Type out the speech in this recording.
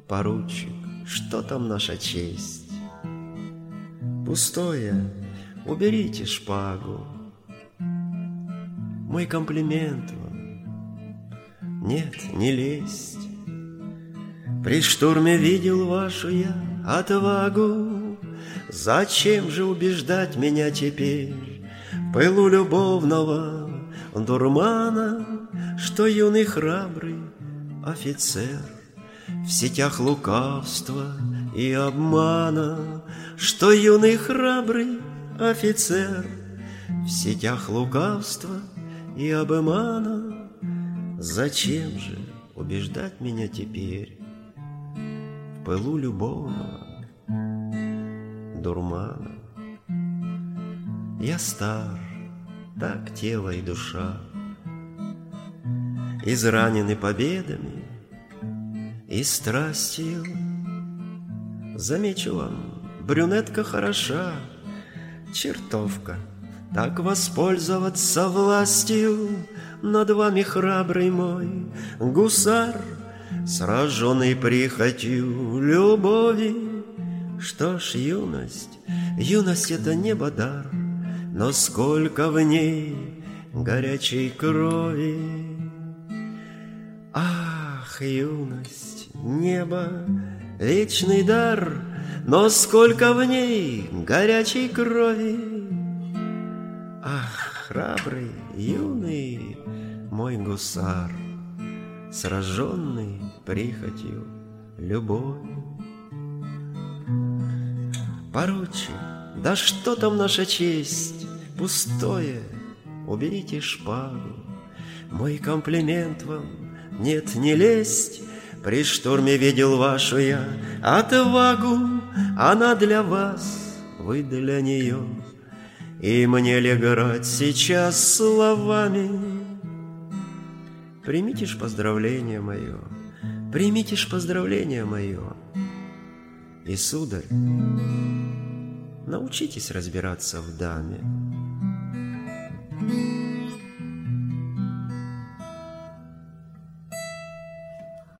поручик, что там наша честь? Пустое, уберите шпагу. Мой комплимент вам, нет, не лезть. При штурме видел вашу я отвагу. Зачем же убеждать меня теперь в пылу любовного дурмана, что юный храбрый офицер в сетях лукавства и обмана, что юный храбрый офицер в сетях лукавства и обмана. Зачем же убеждать меня теперь в пылу любовного дурмана? Я стар, так тело и душа, изранены победами и страстью. Замечу вам, брюнетка хороша, чертовка, так воспользоваться властью над вами, храбрый мой гусар, сраженный прихотью любови. Что ж, юность, юность — это небо дар, но сколько в ней горячей крови. Ах, юность, небо, вечный дар, но сколько в ней горячей крови. Ах, храбрый, юный мой гусар, сраженный прихотью любовью. Поручик, да что там наша честь? Пустое, уберите шпагу. Мой комплимент вам, нет, не лезть. При штурме видел вашу я отвагу. Она для вас, вы для нее. И мне ли играть сейчас словами? Примите ж поздравление мое, примите ж поздравление мое. И, сударь, научитесь разбираться в даме.